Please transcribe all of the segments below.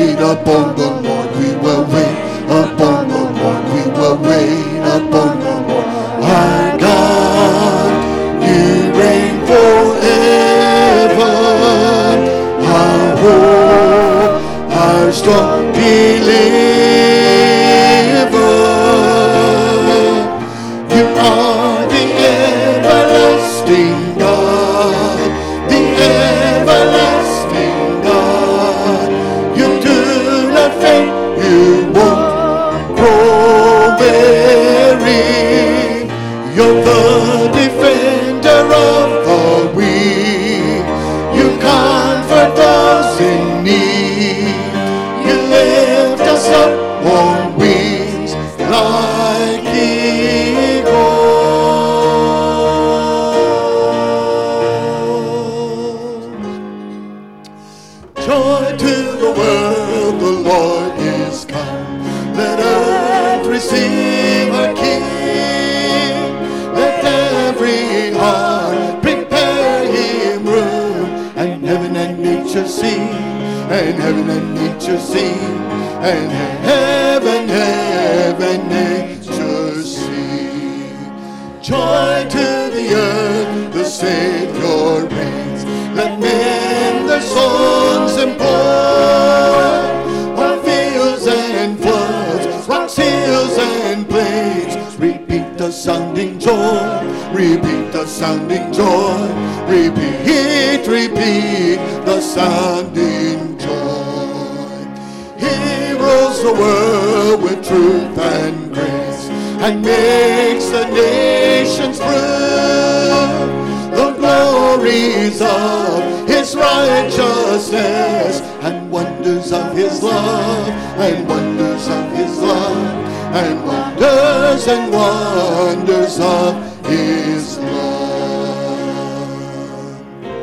wait upon the Lord. We will wait upon the Lord. We will wait upon the Lord. Our God, you reign forever. Our hope, our strong deliverer. You are the everlasting God, the everlasting God. You do not faint, you won't grow weary. You're the defender of the weak. You comfort those in need. You lift us up on wings like eagles. Joy to the world, the Lord is come. Let earth receive her King. Let every heart prepare him room. And heaven and nature sing, and heaven and nature sing, and heaven, nature sing. Joy to the earth, the Savior reigns. Let men their songs employ on fields and floods, rocks, hills and plains. Repeat the sounding joy, repeat the sounding joy, repeat, repeat the sounding joy. He rules the world with truth and grace, and makes the nations prove the glories of his righteousness, and wonders of his love, and wonders of his love, and wonders of his love.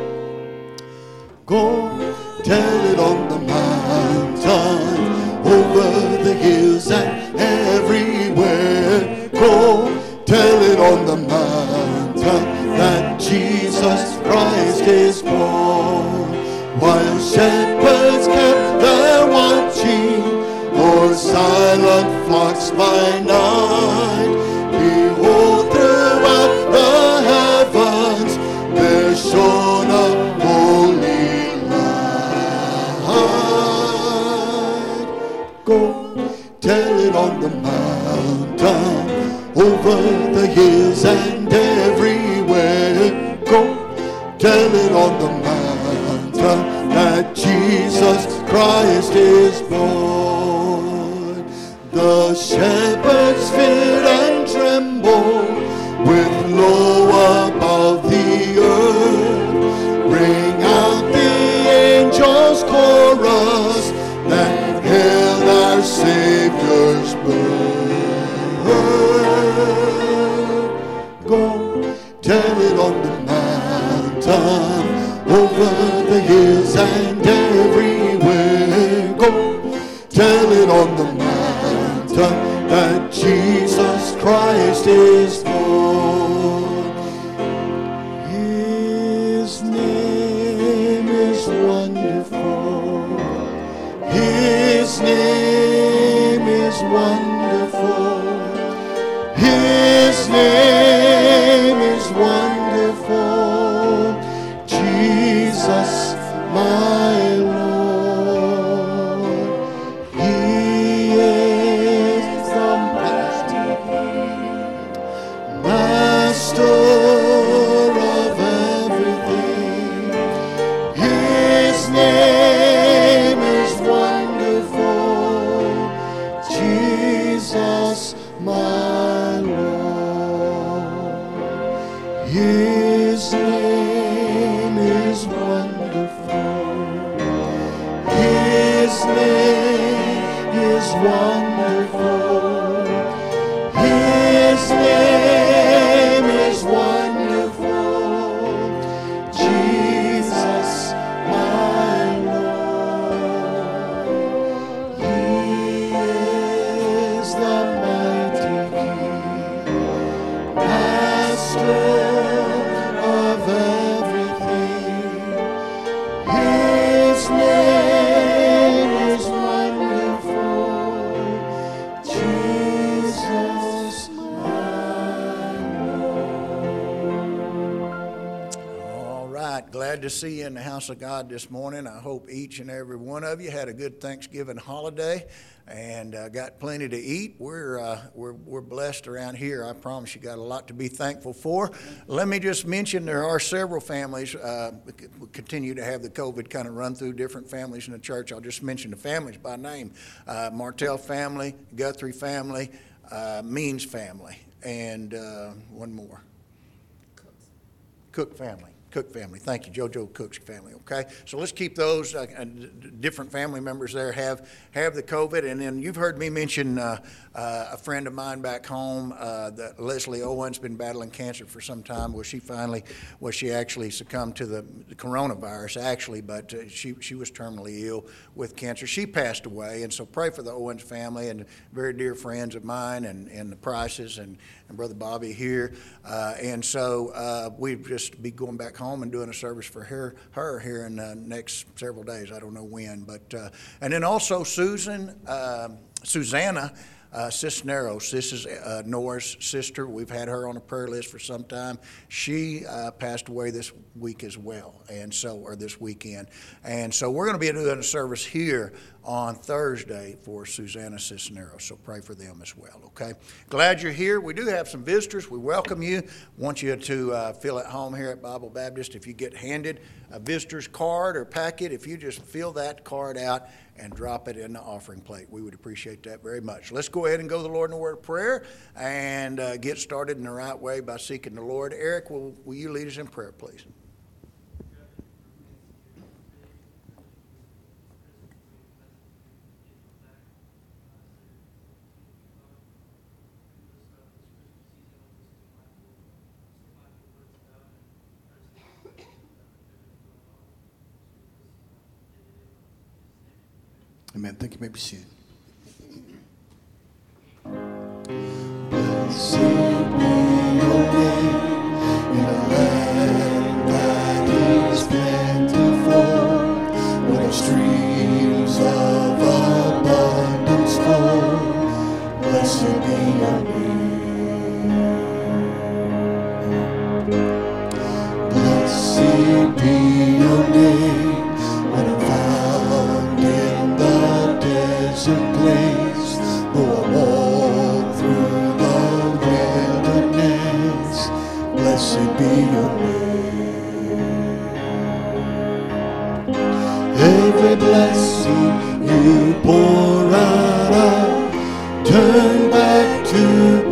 Go tell it on the mountain, over the hills and everywhere. Go tell it on the mountain that Jesus Christ is born. While shepherds kept their watching o'er silent flocks by night, behold, throughout the heavens there shone a holy light. Go tell it on the mountain, over the hills and everywhere. Go tell it on the mountain that Jesus Christ is born. The shepherds feared and trembled with low above the earth. Ring out the angels' chorus that hailed our Savior's birth. Go tell it on the mountain, over the hills and everywhere. Go tell it on the mountain that Jesus Christ is born. His name is wonderful. His name is wonderful. His name is wonderful. Jesus, my Lord. He is the Master of everything. His name is wonderful. Jesus, my Lord. His name is wonderful. His name is wonderful. His name is wonderful. Jesus, my Lord. He is the mighty King, Master of everything. His name is wonderful. Glad to see you in the house of God this morning. I hope each and every one of you had a good Thanksgiving holiday and got plenty to eat. We're blessed around here. I promise you got a lot to be thankful for. Let me just mention there are several families. We continue to have the COVID kind of run through different families in the church. I'll just mention the families by name. Martell family, Guthrie family, Means family, and one more. Cook family. Thank you, JoJo Cook's family. Okay, so let's keep those different family members there have the COVID, and then you've heard me mention a friend of mine back home, that Leslie Owen's been battling cancer for some time. She actually succumbed to the coronavirus actually, but she was terminally ill with cancer. She passed away, and so pray for the Owens family and very dear friends of mine and the Prices and Brother Bobby here, and so we've just be going back home and doing a service for her here in the next several days. I don't know when, but and then also Susanna Cisneros. This is Nora's sister. We've had her on a prayer list for some time. She passed away this week as well, or this weekend. And so we're going to be doing a service here on Thursday for Susanna Cisneros. So pray for them as well, okay? Glad you're here. We do have some visitors. We welcome you. Want you to feel at home here at Bible Baptist. If you get handed a visitor's card or packet, if you just fill that card out and drop it in the offering plate, we would appreciate that very much. Let's go ahead and go to the Lord in a word of prayer and get started in the right way by seeking the Lord. Eric, will you lead us in prayer, please? Amen. Thank you. May be seated. Blessed be your name in a land that is plentiful, where the streams of abundance flow. Blessed be your name. Blessed be your name when I'm found in the desert place, though I walk through the wilderness. Blessed be your name. Every blessing you pour out, I turn back to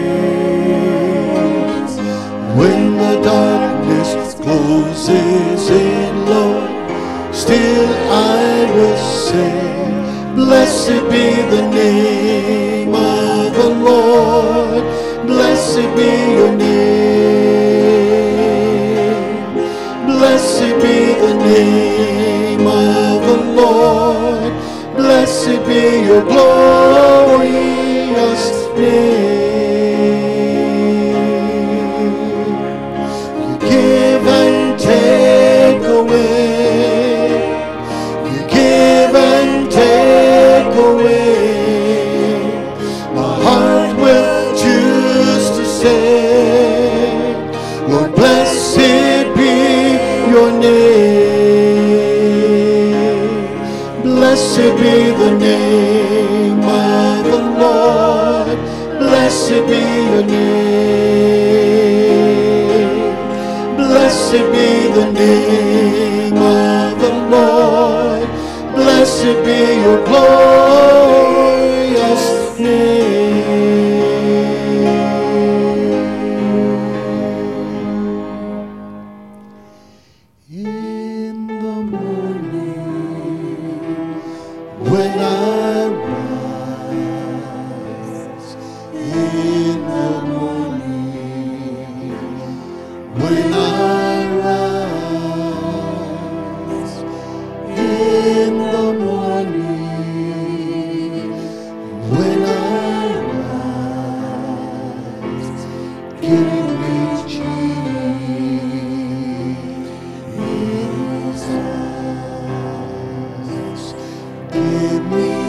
praise. When the darkness closes in, Lord, still I will say, blessed be the name of the Lord. Blessed be your name. Blessed be the name of the Lord. Blessed be your glorious name. You give and take away. You give and take away. My heart will choose to say, Lord, blessed be your name. Blessed be the name of the Lord. Blessed be your name. Blessed be the name of the Lord. Blessed be your glorious name. In the morning, when I rise, in the morning, when I rise, in the morning, when I rise, give me Jesus, give me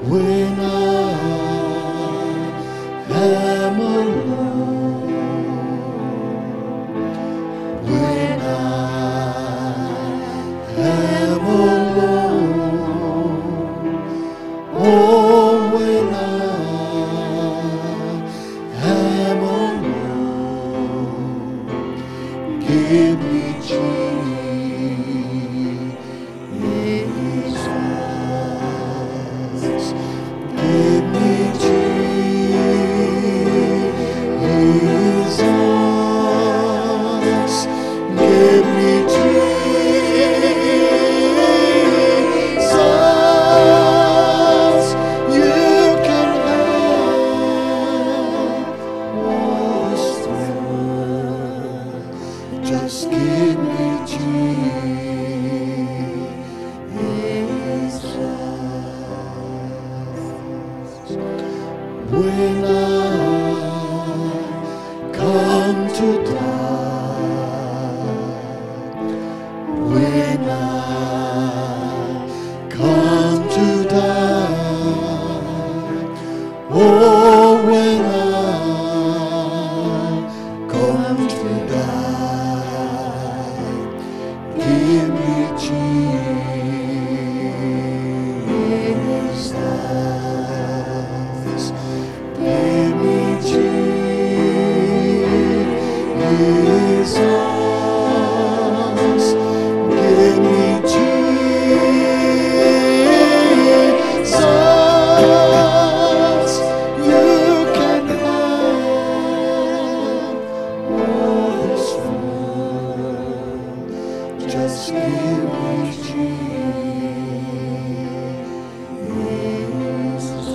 when I am alone, when I am alone, oh, when I am alone, give me Jesus, give me Jesus, give me Jesus, you can have all this world, just give me Jesus. When I come to die, when I come to die, oh, when I come to die, give me Jesus, give me Jesus, give me Jesus, you can have all this world, just give me Jesus.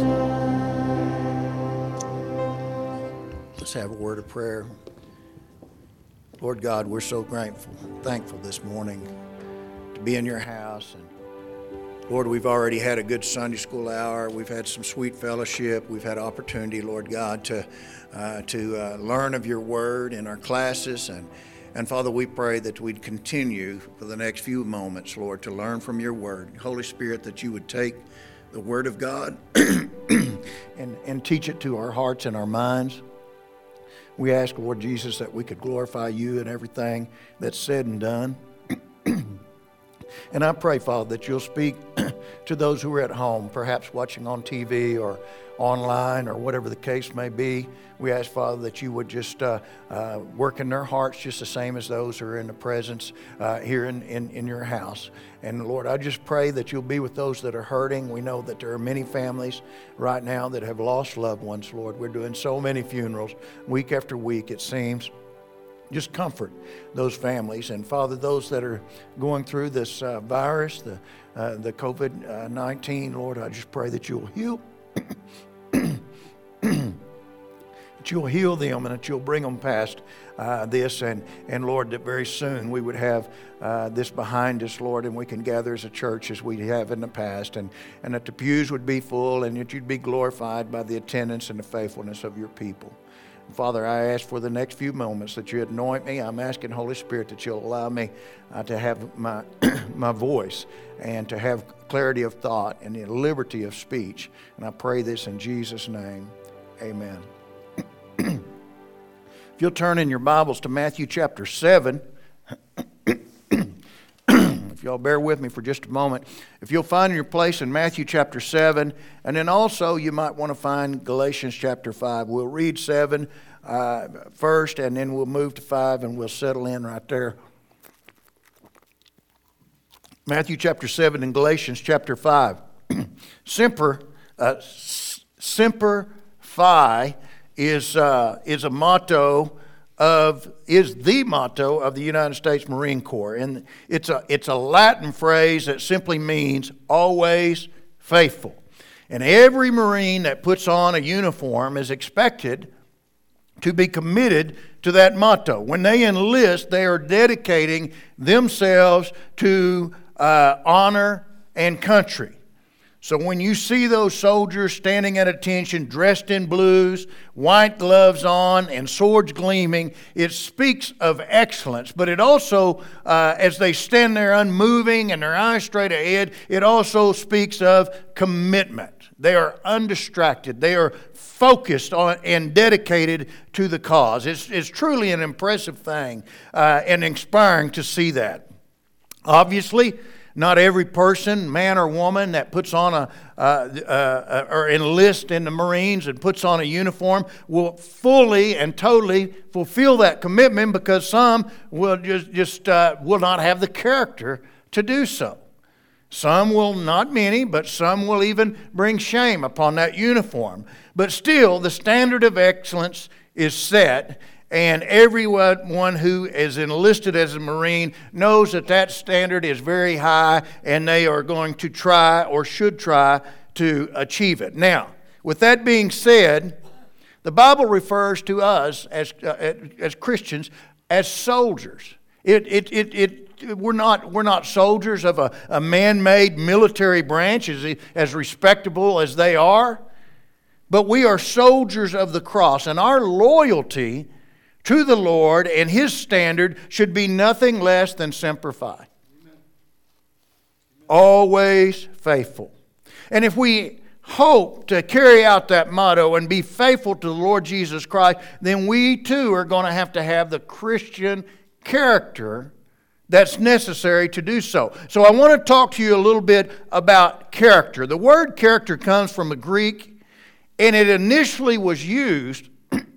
Let's have a word of prayer. Lord God, we're so thankful this morning to be in your house. And Lord, we've already had a good Sunday school hour. We've had some sweet fellowship. We've had opportunity, Lord God, to learn of your word in our classes. And Father, we pray that we'd continue for the next few moments, Lord, to learn from your word. Holy Spirit, that you would take the word of God and teach it to our hearts and our minds. We ask, Lord Jesus, that we could glorify you in everything that's said and done. And I pray, Father, that you'll speak to those who are at home, perhaps watching on TV or online or whatever the case may be. We ask, Father, that you would just work in their hearts just the same as those who are in the presence here in your house. And Lord, I just pray that you'll be with those that are hurting. We know that there are many families right now that have lost loved ones, Lord. We're doing so many funerals week after week, it seems. Just comfort those families. And Father, those that are going through this virus, the COVID-19, Lord, I just pray that you'll heal. That you'll heal them and that you'll bring them past this. And Lord, that very soon we would have this behind us, Lord, and we can gather as a church as we have in the past. And that the pews would be full and that you'd be glorified by the attendance and the faithfulness of your people. Father, I ask for the next few moments that you anoint me. I'm asking, Holy Spirit, that you'll allow me to have my my voice and to have clarity of thought and the liberty of speech. And I pray this in Jesus' name. Amen. If you'll turn in your Bibles to Matthew chapter 7. If y'all bear with me for just a moment. If you'll find your place in Matthew chapter 7, and then also you might want to find Galatians chapter 5. We'll read 7 first, and then we'll move to 5, and we'll settle in right there. Matthew chapter 7 and Galatians chapter 5. Semper Fi is the motto of the United States Marine Corps, and it's a Latin phrase that simply means always faithful. And every Marine that puts on a uniform is expected to be committed to that motto. When they enlist, they are dedicating themselves to honor and country. So when you see those soldiers standing at attention, dressed in blues, white gloves on, and swords gleaming, it speaks of excellence. But it also, as they stand there unmoving and their eyes straight ahead, it also speaks of commitment. They are undistracted. They are focused on and dedicated to the cause. It's truly an impressive thing and inspiring to see that. Obviously, not every person, man or woman, that puts on or enlists in the Marines and puts on a uniform will fully and totally fulfill that commitment, because some will just will not have the character to do so. Some will, not many, but some will even bring shame upon that uniform. But still, the standard of excellence is set, and everyone who is enlisted as a Marine knows that that standard is very high, and they are going to try, or should try, to achieve it. Now, with that being said, the Bible refers to us as Christians as soldiers. We're not soldiers of a man-made military branch, as respectable as they are, but we are soldiers of the cross, and our loyalty to the Lord and His standard should be nothing less than Semper Fi. Always faithful. And if we hope to carry out that motto and be faithful to the Lord Jesus Christ, then we too are going to have the Christian character that's necessary to do so. So I want to talk to you a little bit about character. The word character comes from the Greek, and it initially was used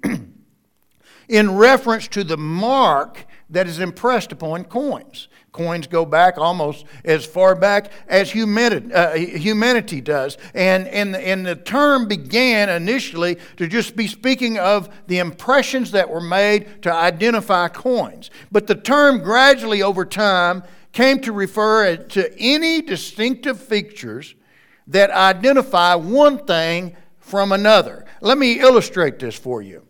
in reference to the mark that is impressed upon coins. Coins go back almost as far back as humanity does. And the term began initially to just be speaking of the impressions that were made to identify coins. But the term gradually over time came to refer to any distinctive features that identify one thing from another. Let me illustrate this for you.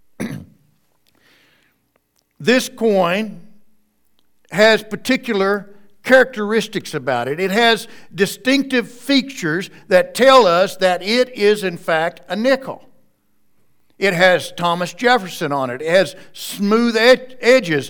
This coin has particular characteristics about it. It has distinctive features that tell us that it is in fact a nickel. It has Thomas Jefferson on it. It has smooth edges.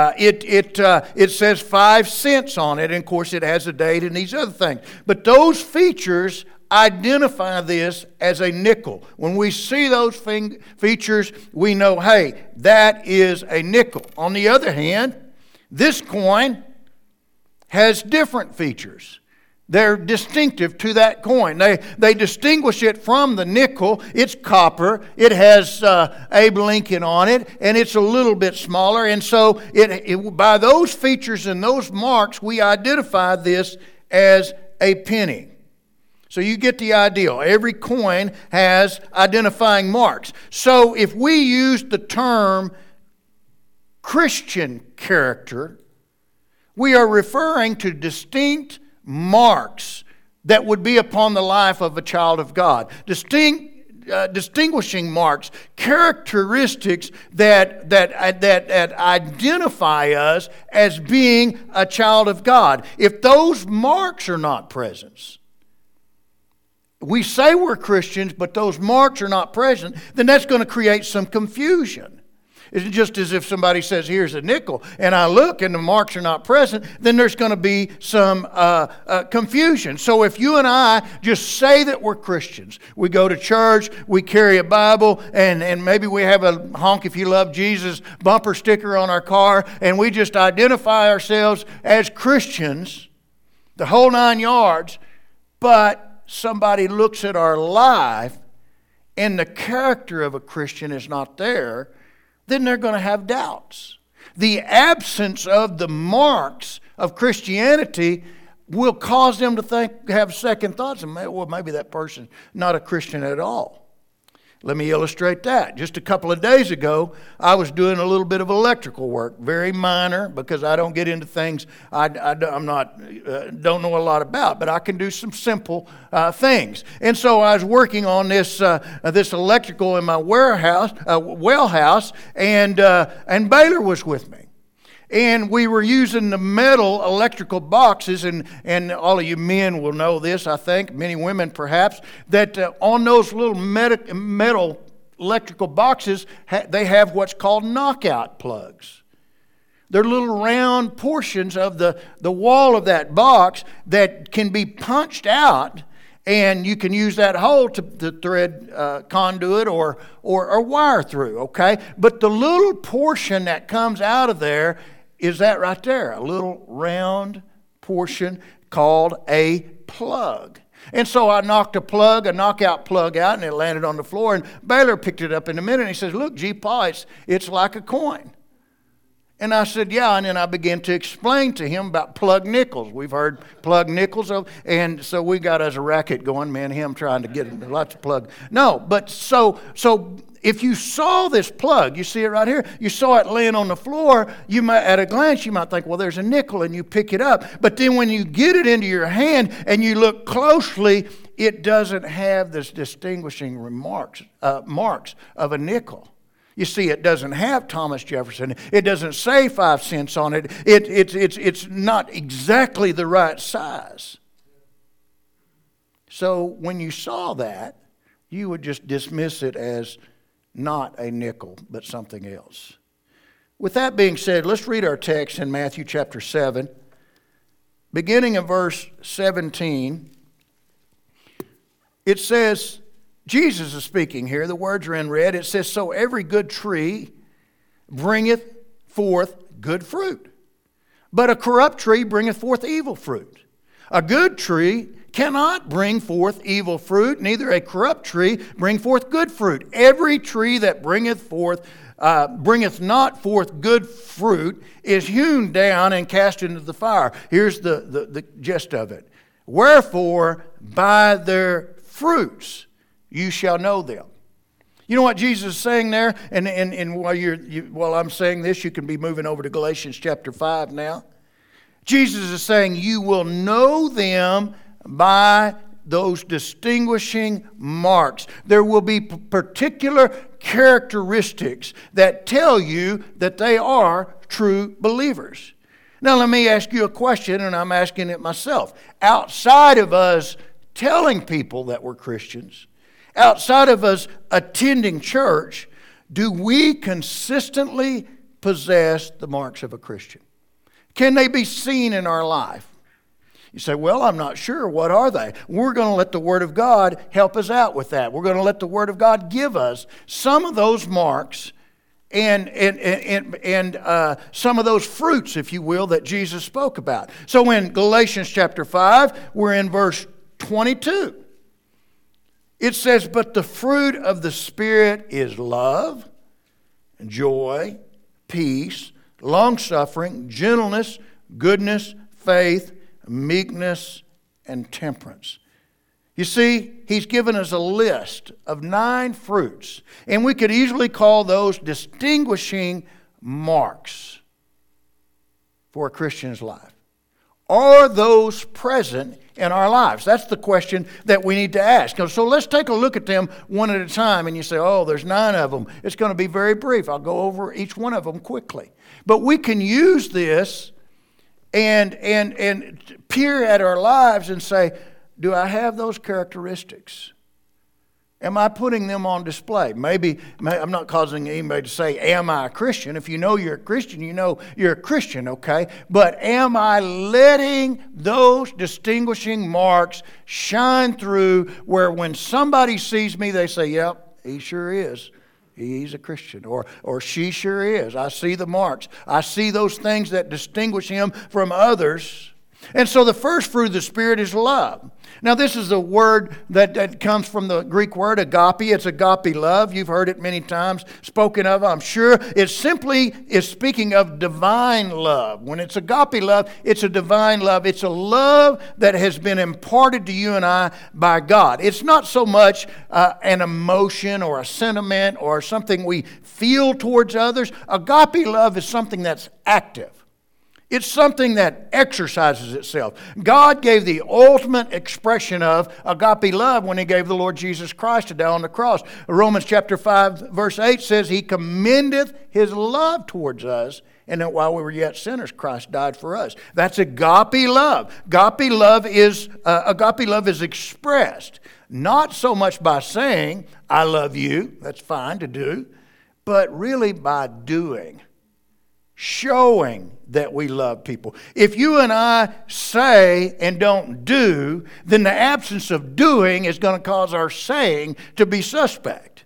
It says 5 cents on it, and of course it has a date and these other things. But those features identify this as a nickel. When we see those features, we know, hey, that is a nickel. On the other hand, this coin has different features. They're distinctive to that coin. They distinguish it from the nickel. It's copper. It has Abe Lincoln on it, and it's a little bit smaller. And so by those features and those marks, we identify this as a penny. So you get the idea. Every coin has identifying marks. So if we use the term Christian character, we are referring to distinct marks that would be upon the life of a child of God. Distinguishing marks, characteristics that identify us as being a child of God. If those marks are not present, we say we're Christians, but those marks are not present, then that's going to create some confusion. It's just as if somebody says, here's a nickel, and I look and the marks are not present, then there's going to be some confusion. So if you and I just say that we're Christians, we go to church, we carry a Bible, and maybe we have a Honk If You Love Jesus bumper sticker on our car, and we just identify ourselves as Christians, the whole 9 yards, but somebody looks at our life and the character of a Christian is not there, then they're going to have doubts. The absence of the marks of Christianity will cause them to have second thoughts, and well, maybe that person's not a Christian at all. Let me illustrate that. Just a couple of days ago, I was doing a little bit of electrical work, very minor, because I don't get into things don't know a lot about, but I can do some simple things. And so I was working on this electrical in my well house, and Baylor was with me. And we were using the metal electrical boxes, and all of you men will know this, I think, many women perhaps, that on those little metal electrical boxes, they have what's called knockout plugs. They're little round portions of the wall of that box that can be punched out, And you can use that hole to thread conduit or wire through, okay? But the little portion that comes out of there is that right there, a little round portion called a plug. And so I knocked a knockout plug out, and it landed on the floor. And Baylor picked it up in a minute, and he says, "Look, G. Paul, it's like a coin." And I said, "Yeah," and then I began to explain to him about plug nickels. We've heard plug nickels, and so we got us a racket going, man, him trying to get lots of plug. No, but so if you saw this plug, you see it right here, you saw it laying on the floor, you might, at a glance, you might think, well, there's a nickel, and you pick it up. But then when you get it into your hand and you look closely, it doesn't have this distinguishing marks of a nickel. You see, it doesn't have Thomas Jefferson. It doesn't say 5 cents on it. It's not exactly the right size. So when you saw that, you would just dismiss it as not a nickel, but something else. With that being said, let's read our text in Matthew chapter 7, beginning in verse 17. It says, Jesus is speaking here. The words are in red. It says, "So every good tree bringeth forth good fruit, but a corrupt tree bringeth forth evil fruit. A good tree cannot bring forth evil fruit, neither a corrupt tree bring forth good fruit. Every tree that bringeth not forth good fruit is hewn down and cast into the fire." Here's the gist of it. "Wherefore, by their fruits you shall know them." You know what Jesus is saying there? And while I'm saying this, you can be moving over to Galatians chapter 5 now. Jesus is saying you will know them by those distinguishing marks. There will be particular characteristics that tell you that they are true believers. Now let me ask you a question, and I'm asking it myself. Outside of us telling people that we're Christians, outside of us attending church, do we consistently possess the marks of a Christian? Can they be seen in our life? You say, "Well, I'm not sure. What are they?" We're going to let the Word of God help us out with that. We're going to let the Word of God give us some of those marks and some of those fruits, if you will, that Jesus spoke about. So in Galatians chapter 5, we're in verse 22. It says, "But the fruit of the Spirit is love, joy, peace, long-suffering, gentleness, goodness, faith, meekness, and temperance." You see, he's given us a list of 9 fruits, and we could easily call those distinguishing marks for a Christian's life. Are those present in our lives? That's the question that we need to ask. So let's take a look at them one at a time. And you say, "Oh, there's 9 of them. It's going to be very brief. I'll go over each one of them quickly." But we can use this and peer at our lives and say, do I have those characteristics? Am I putting them on display? Maybe I'm not causing anybody to say, "Am I a Christian?" If you know you're a Christian, you know you're a Christian, okay? But am I letting those distinguishing marks shine through where when somebody sees me, they say, "Yep, he sure is. He's a Christian," or "She sure is. I see the marks. I see those things that distinguish him from others." And so the first fruit of the Spirit is love. Now this is a word that comes from the Greek word agape. It's agape love. You've heard it many times spoken of, I'm sure. It simply is speaking of divine love. When it's agape love, it's a divine love. It's a love that has been imparted to you and I by God. It's not so much an emotion or a sentiment or something we feel towards others. Agape love is something that's active. It's something that exercises itself. God gave the ultimate expression of agape love when He gave the Lord Jesus Christ to die on the cross. Romans chapter 5 verse 8 says, "He commendeth His love towards us, and that while we were yet sinners, Christ died for us." That's agape love. Agape love is expressed not so much by saying, "I love you," that's fine to do, but really by doing. showing that we love people. If you and I say and don't do, then the absence of doing is going to cause our saying to be suspect.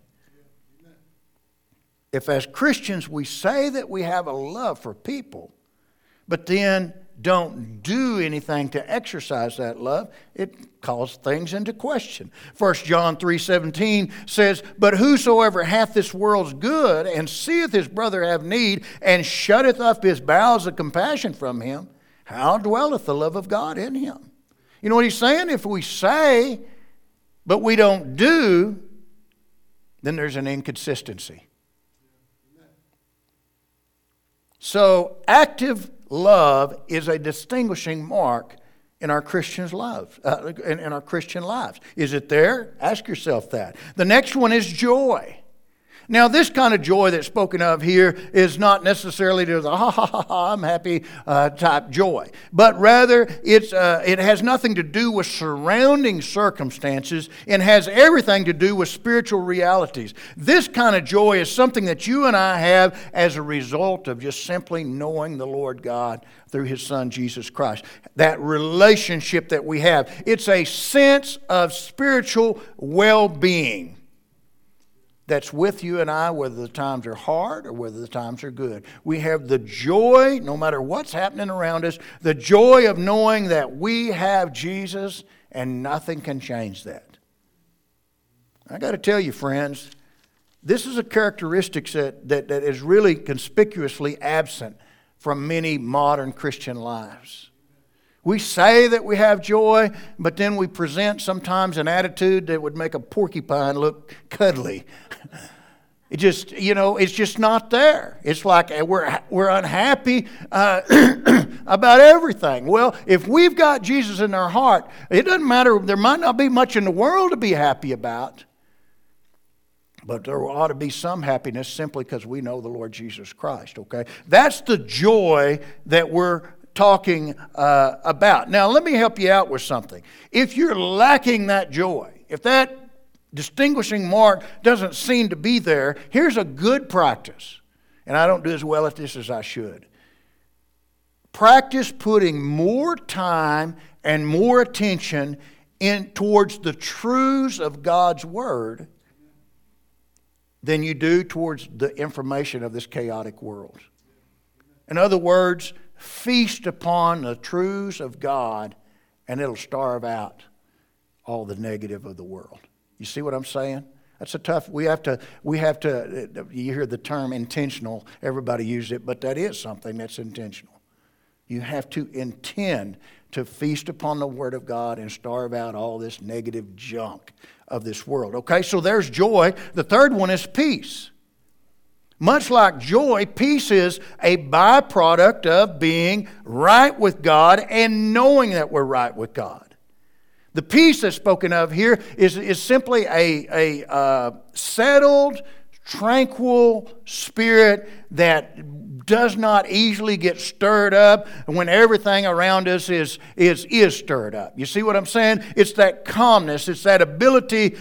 If as Christians we say that we have a love for people, but then don't do anything to exercise that love, it calls things into question. 1 John 3:17 says, "But whosoever hath this world's good, and seeth his brother have need, and shutteth up his bowels of compassion from him, how dwelleth the love of God in him?" You know what he's saying? If we say, but we don't do, then there's an inconsistency. So active love is a distinguishing mark in our Christians' lives, in our Christian lives. Is it there? Ask yourself that. The next one is joy. Now, this kind of joy that's spoken of here is not necessarily to the ha ha ha ha I'm happy type joy, but rather it has nothing to do with surrounding circumstances and has everything to do with spiritual realities. This kind of joy is something that you and I have as a result of just simply knowing the Lord God through His Son, Jesus Christ. That relationship that we have, it's a sense of spiritual well-being that's with you and I, whether the times are hard or whether the times are good. We have the joy, no matter what's happening around us, the joy of knowing that we have Jesus and nothing can change that. I got to tell you, friends, this is a characteristic that is really conspicuously absent from many modern Christian lives. We say that we have joy, but then we present sometimes an attitude that would make a porcupine look cuddly. It just, it's just not there. It's like we're unhappy about everything. Well, if we've got Jesus in our heart, it doesn't matter. There might not be much in the world to be happy about, but there ought to be some happiness simply because we know the Lord Jesus Christ, okay? That's the joy that we're talking about. Now, let me help you out with something. If you're lacking that joy, if that distinguishing mark doesn't seem to be there, here's a good practice. And I don't do as well at this as I should. Practice putting more time and more attention towards the truths of God's Word than you do towards the information of this chaotic world. In other words, feast upon the truths of God, and it'll starve out all the negative of the world. You see what I'm saying? That's a tough. We have to. You hear the term intentional. Everybody uses it, but that is something that's intentional. You have to intend to feast upon the Word of God and starve out all this negative junk of this world. Okay, so there's joy. The third one is peace. Much like joy, peace is a byproduct of being right with God and knowing that we're right with God. The peace that's spoken of here is simply a settled, tranquil spirit that does not easily get stirred up when everything around us is stirred up. You see what I'm saying? It's that calmness. It's that ability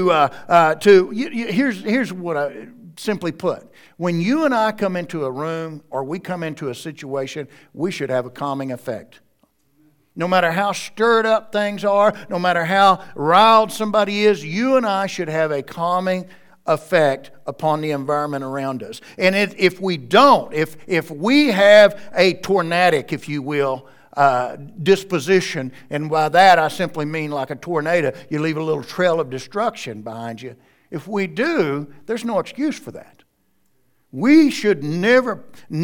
here's what I simply put. When you and I come into a room or we come into a situation, we should have a calming effect. No matter how stirred up things are, no matter how riled somebody is, you and I should have a calming effect upon the environment around us. And if we don't, if we have a tornadic, if you will, disposition, and by that I simply mean like a tornado, you leave a little trail of destruction behind you. If we do, there's no excuse for that. We should never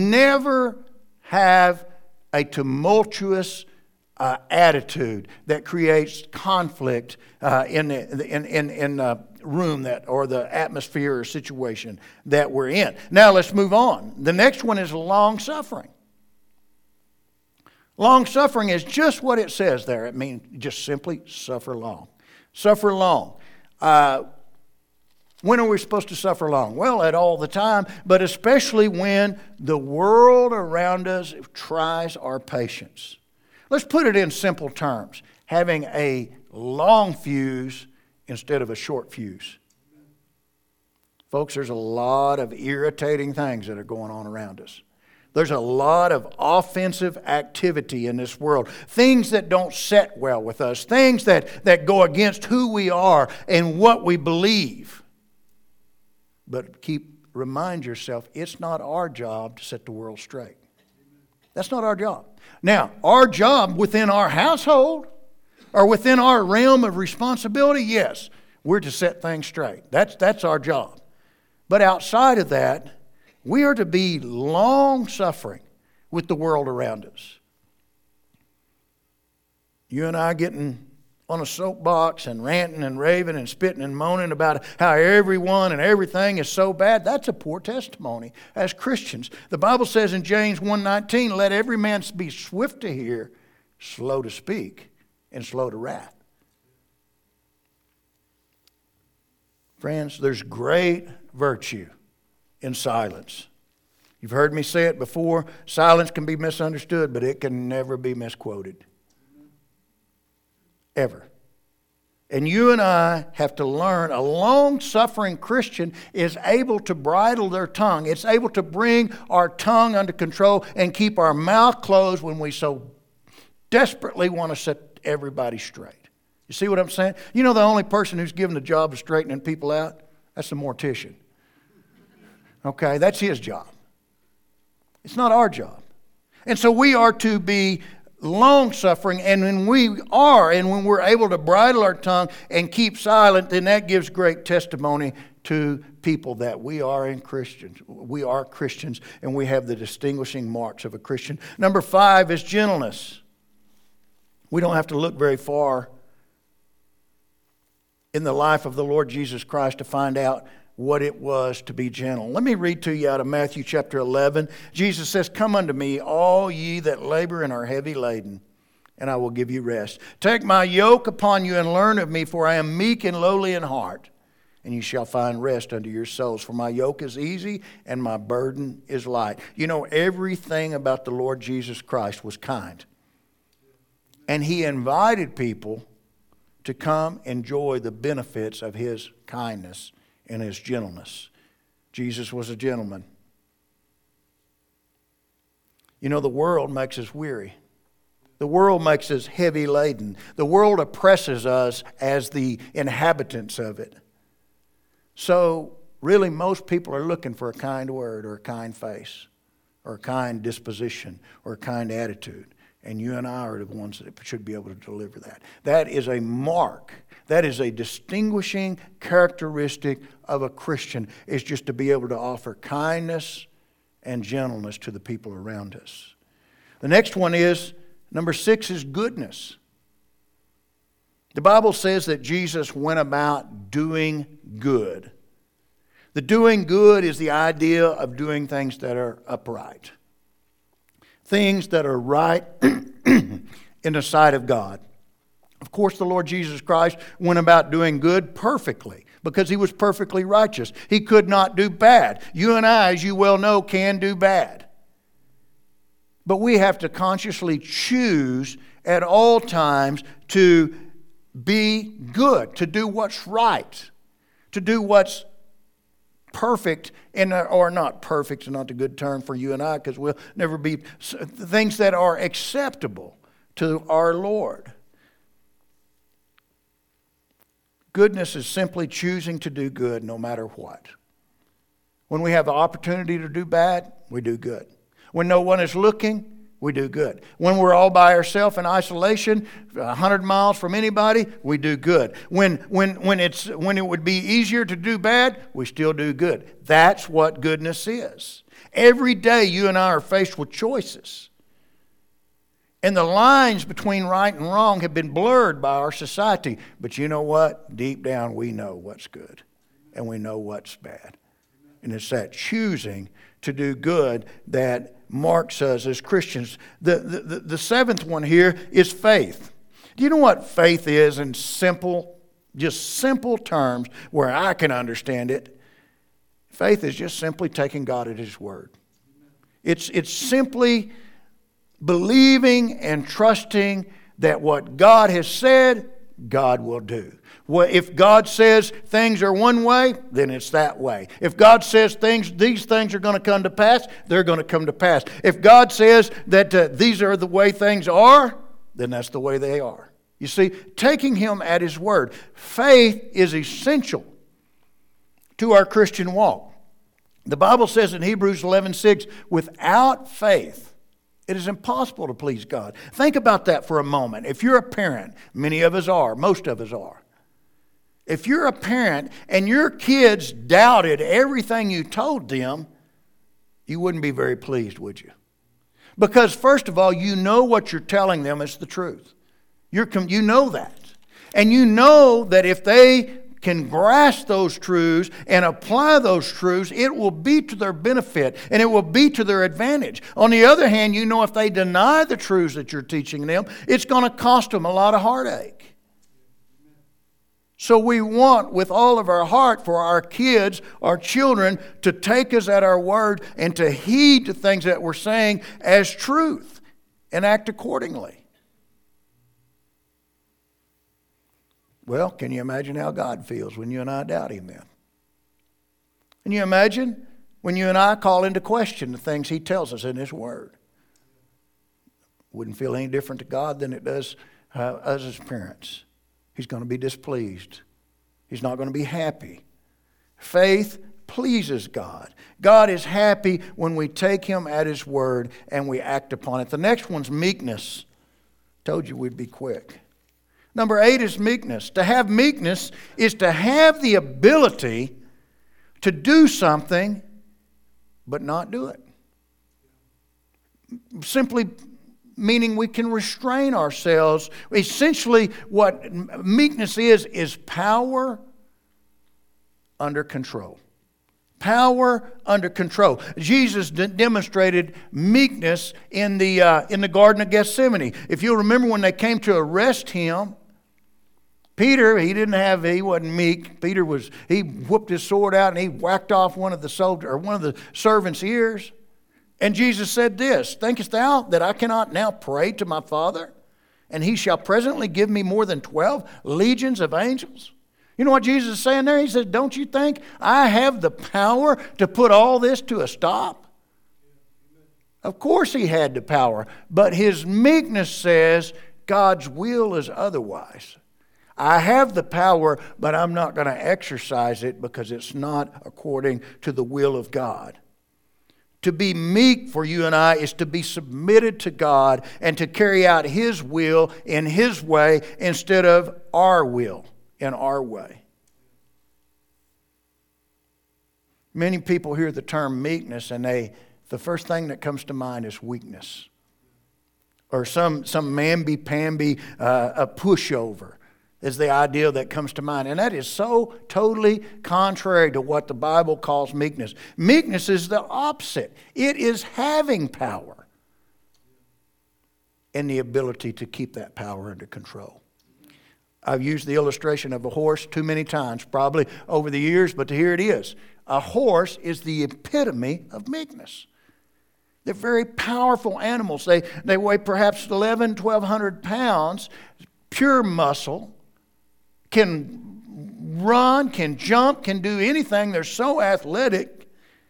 have a tumultuous attitude that creates conflict in the room or the atmosphere or situation that we're in. Now let's move on. The next one is long-suffering. Long-suffering is just what it says there. It means just simply suffer long. Suffer long. When are we supposed to suffer long? Well, at all the time, but especially when the world around us tries our patience. Let's put it in simple terms. Having a long fuse instead of a short fuse. Folks, there's a lot of irritating things that are going on around us. There's a lot of offensive activity in this world. Things that don't set well with us. Things that go against who we are and what we believe. But remind yourself, it's not our job to set the world straight. That's not our job. Now, our job within our household or within our realm of responsibility, yes, we're to set things straight. That's our job. But outside of that, we are to be long-suffering with the world around us. You and I getting on a soapbox and ranting and raving and spitting and moaning about how everyone and everything is so bad, that's a poor testimony as Christians. The Bible says in James 1:19, let every man be swift to hear, slow to speak, and slow to wrath. Friends, there's great virtue in silence. You've heard me say it before. Silence can be misunderstood, but it can never be misquoted. Ever. And you and I have to learn a long-suffering Christian is able to bridle their tongue. It's able to bring our tongue under control and keep our mouth closed when we so desperately want to set everybody straight. You see what I'm saying? You know the only person who's given the job of straightening people out? That's the mortician. Okay, that's his job. It's not our job. And so we are to be long-suffering, and when we're able to bridle our tongue and keep silent, then that gives great testimony to people that we are Christians. We are Christians, and we have the distinguishing marks of a Christian. Number 5 is gentleness. We don't have to look very far in the life of the Lord Jesus Christ to find out what it was to be gentle. Let me read to you out of Matthew chapter 11. Jesus says, come unto me, all ye that labor and are heavy laden, and I will give you rest. Take my yoke upon you and learn of me, for I am meek and lowly in heart, and you shall find rest unto your souls. For my yoke is easy and my burden is light. You know, everything about the Lord Jesus Christ was kind. And he invited people to come enjoy the benefits of his kindness and his gentleness. Jesus was a gentleman. You know, the world makes us weary. The world makes us heavy laden. The world oppresses us as the inhabitants of it. So, really, most people are looking for a kind word or a kind face or a kind disposition or a kind attitude. And you and I are the ones that should be able to deliver that. That is a mark. That is a distinguishing characteristic of a Christian, is just to be able to offer kindness and gentleness to the people around us. The next one is, number 6 is goodness. The Bible says that Jesus went about doing good. The doing good is the idea of doing things that are upright. Things that are right in the sight of God. Of course, the Lord Jesus Christ went about doing good perfectly because he was perfectly righteous. He could not do bad. You and I, as you well know, can do bad. But we have to consciously choose at all times to be good, to do what's right, to do what's perfect, or not perfect is not a good term for you and I, because we'll never be, things that are acceptable to our Lord. Goodness is simply choosing to do good no matter what. When we have the opportunity to do bad, we do good. When no one is looking, we do good. When we're all by ourselves in isolation, 100 miles from anybody, we do good. When it would be easier to do bad, we still do good. That's what goodness is. Every day you and I are faced with choices. And the lines between right and wrong have been blurred by our society. But you know what? Deep down we know what's good and we know what's bad. And it's that choosing to do good that marks us as Christians. The seventh one here is faith. Do you know what faith is in simple terms where I can understand it? Faith is just simply taking God at his word. It's simply believing and trusting that what God has said God will do. Well, if God says things are one way, then it's that way. If God says these things are going to come to pass, they're going to come to pass. If God says that these are the way things are, then that's the way they are. You see, taking Him at His word. Faith is essential to our Christian walk. The Bible says in Hebrews 11:6, without faith, it is impossible to please God. Think about that for a moment. If you're a parent, many of us are, most of us are. If you're a parent and your kids doubted everything you told them, you wouldn't be very pleased, would you? Because first of all, you know what you're telling them is the truth. You know that. And you know that if they can grasp those truths and apply those truths, it will be to their benefit and it will be to their advantage. On the other hand, you know if they deny the truths that you're teaching them, it's going to cost them a lot of heartache. So we want with all of our heart for our kids, our children, to take us at our word and to heed the things that we're saying as truth and act accordingly. Well, can you imagine how God feels when you and I doubt Him then? Can you imagine when you and I call into question the things He tells us in His Word? Wouldn't feel any different to God than it does us as parents. He's going to be displeased. He's not going to be happy. Faith pleases God. God is happy when we take Him at His word and we act upon it. The next one's meekness. Told you we'd be quick. Number 8 is meekness. To have meekness is to have the ability to do something but not do it. Simply meaning we can restrain ourselves. Essentially what meekness is power under control. Power under control. Jesus demonstrated meekness in the Garden of Gethsemane. If you'll remember when they came to arrest Him, Peter, he wasn't meek. He whooped his sword out and he whacked off one of the servants' ears. And Jesus said this, thinkest thou that I cannot now pray to my Father, and He shall presently give me more than 12 legions of angels? You know what Jesus is saying there? He says, don't you think I have the power to put all this to a stop? Of course He had the power, but His meekness says God's will is otherwise. I have the power, but I'm not going to exercise it because it's not according to the will of God. To be meek for you and I is to be submitted to God and to carry out His will in His way instead of our will in our way. Many people hear the term meekness and the first thing that comes to mind is weakness. Or some mamby-pamby, a pushover is the idea that comes to mind. And that is so totally contrary to what the Bible calls meekness. Meekness is the opposite. It is having power and the ability to keep that power under control. I've used the illustration of a horse too many times, probably over the years, but here it is. A horse is the epitome of meekness. They're very powerful animals. They weigh perhaps 1,200 pounds, pure muscle, can run, can jump, can do anything. They're so athletic.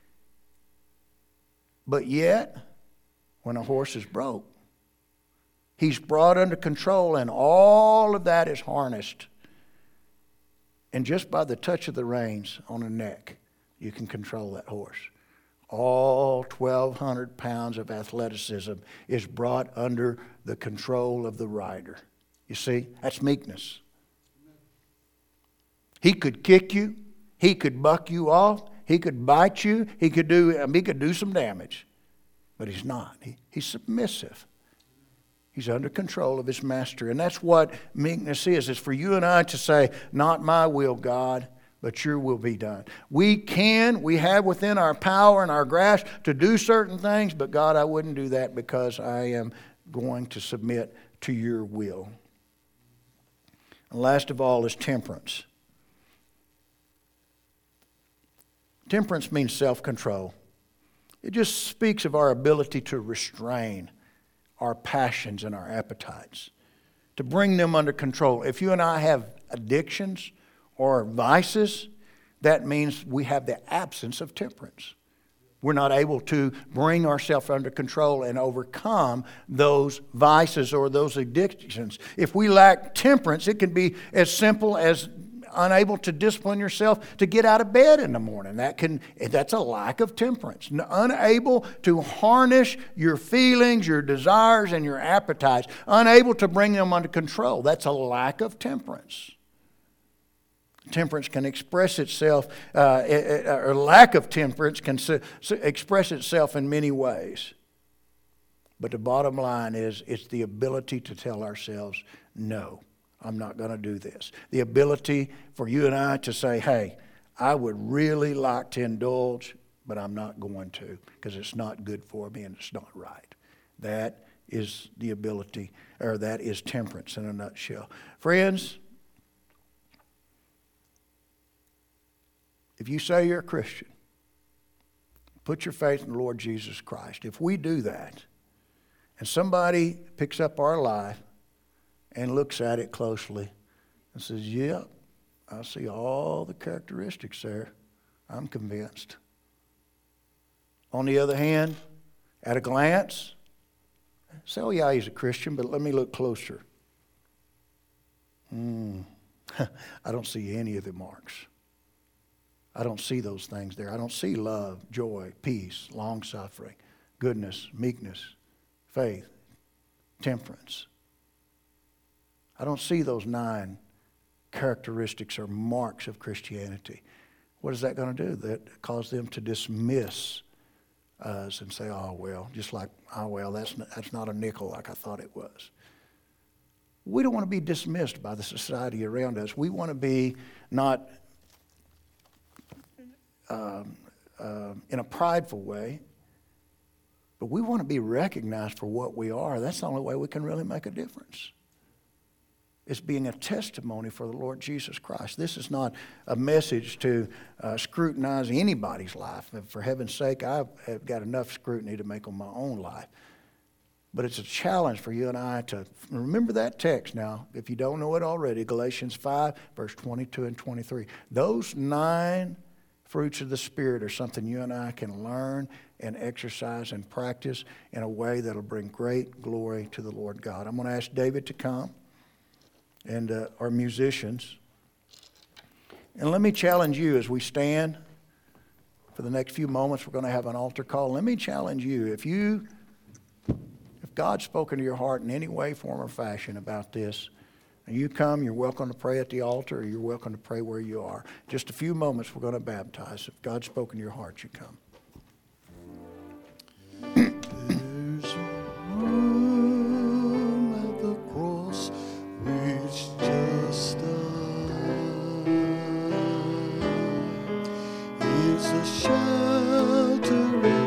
But yet, when a horse is broke, he's brought under control and all of that is harnessed. And just by the touch of the reins on the neck, you can control that horse. All 1,200 pounds of athleticism is brought under the control of the rider. You see, that's meekness. He could kick you. He could buck you off. He could bite you. He could do some damage. But he's not. He's submissive. He's under control of his master. And that's what meekness is. It's for you and I to say, not my will, God, but your will be done. We have within our power and our grasp to do certain things, but God, I wouldn't do that because I am going to submit to your will. And last of all is temperance. Temperance means self-control. It just speaks of our ability to restrain our passions and our appetites. to bring them under control. If you and I have addictions or vices, that means we have the absence of temperance. We're not able to bring ourselves under control and overcome those vices or those addictions. If we lack temperance, it can be as simple as unable to discipline yourself to get out of bed in the morning. That's a lack of temperance. Unable to harness your feelings, your desires, and your appetites. Unable to bring them under control. That's a lack of temperance. Temperance can express itself, or lack of temperance can express itself in many ways. But the bottom line is, it's the ability to tell ourselves, no, I'm not going to do this. The ability for you and I to say, hey, I would really like to indulge, but I'm not going to because it's not good for me and it's not right. That is the ability, or that is temperance in a nutshell. Friends, if you say you're a Christian, put your faith in the Lord Jesus Christ. If we do that, and somebody picks up our life and looks at it closely and says, yeah, I see all the characteristics there, I'm convinced. On the other hand, at a glance, say, oh yeah, he's a Christian, but let me look closer. I don't see any of the marks. I don't see those things there. I don't see love, joy, peace, long-suffering, goodness, meekness, faith, temperance. I don't see those 9 characteristics or marks of Christianity. What is that going to do? That cause them to dismiss us and say, oh, well, just like, oh, well, that's not a nickel like I thought it was. We don't want to be dismissed by the society around us. We want to be not in a prideful way, but we want to be recognized for what we are. That's the only way we can really make a difference. It's being a testimony for the Lord Jesus Christ. This is not a message to scrutinize anybody's life. For heaven's sake, I've got enough scrutiny to make on my own life. But it's a challenge for you and I to remember that text now. If you don't know it already, Galatians 5, verse 22 and 23. Those 9 fruits of the Spirit are something you and I can learn and exercise and practice in a way that will bring great glory to the Lord God. I'm going to ask David to come, and our musicians. And let me challenge you as we stand for the next few moments. We're going to have an altar call. Let me challenge you. If God's spoken to your heart in any way, form, or fashion about this, and you come, you're welcome to pray at the altar, or you're welcome to pray where you are. Just a few moments, we're going to baptize. If God's spoken to your heart, you come. There's a room at the cross which just died. It's a shelter